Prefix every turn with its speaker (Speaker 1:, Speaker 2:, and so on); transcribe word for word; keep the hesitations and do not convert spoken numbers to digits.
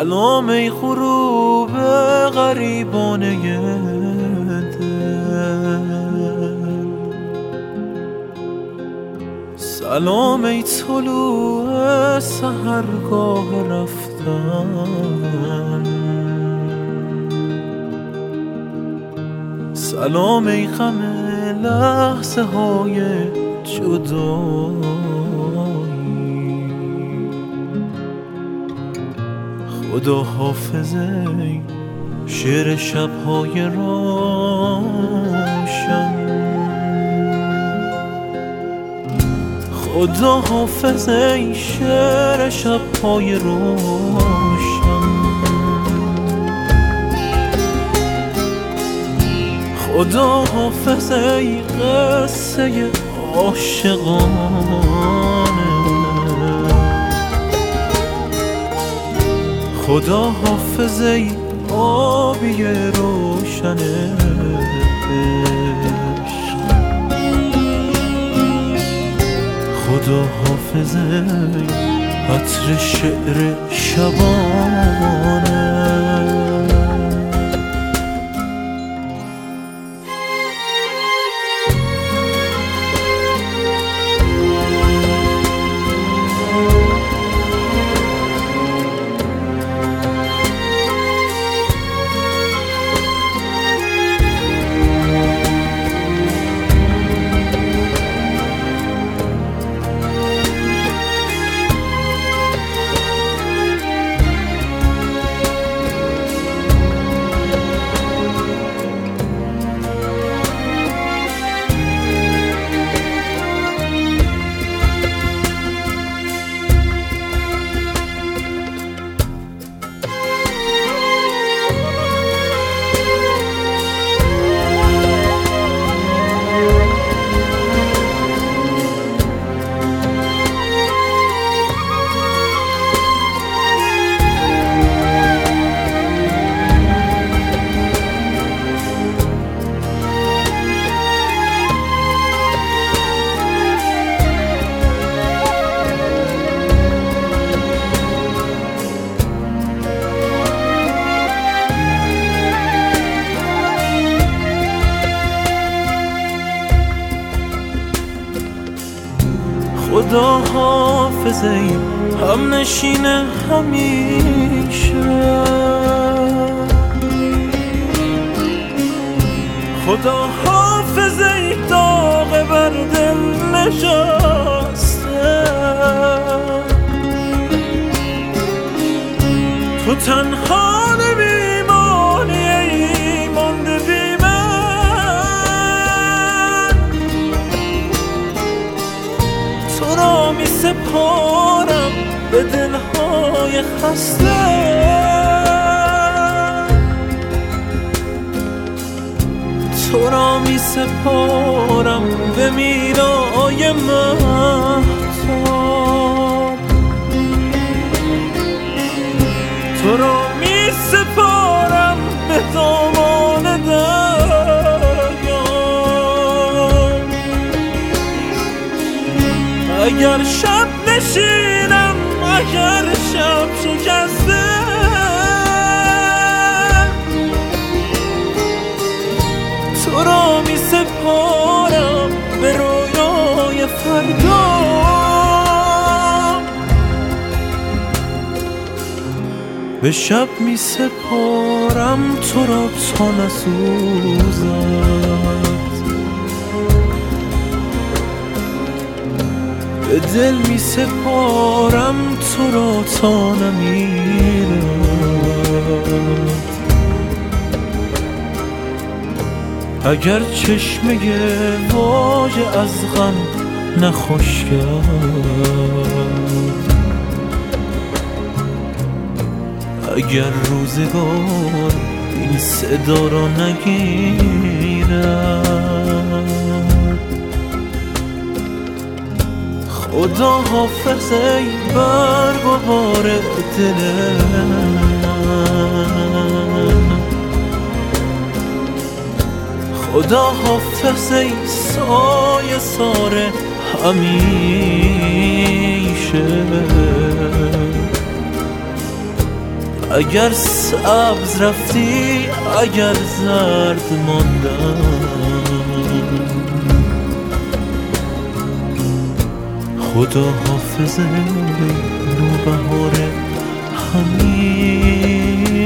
Speaker 1: سلام ای غروب غریبانه دل، سلام ای طلوع سحرگاه رفتن، سلام ای غم لحظه های جدایی. خدا حافظ ای شعر شب‌های روشن، خدا حافظ ای شعر شب‌های روشن، خدا حافظ ای قصه عاشقانه، خدا حافظ ای آبی روشن عشق، خدا حافظ ای عطر شعر شبانه. خدا حافظ ای هم نشین همیشه، خدا حافظ ای داغ بر دل نشسته، تو تنها نمیمانی ای مانده بی من، تو را می سپارم به دلهای خسته، تو را می سپارم به میرای مهتاب، تو را می سپارم به دامان دریا. اگر شب نشینم، اگر شب شکسته، تو را می سپارم به رویای فردا. به شب می سپارم تو را تا نسوزد، به دل می سپارم تو را تا نمیرد. اگر چشمه واژه از غم نخوش کرد، اگر روزگار این صدا را نگیرد، خدا حافظ ای برگ و بار دل من، خدا حافظ ای سایه سار همیشه. اگر سبز رفتی اگر زرد ماندم، خدا حافظ نوبهار همین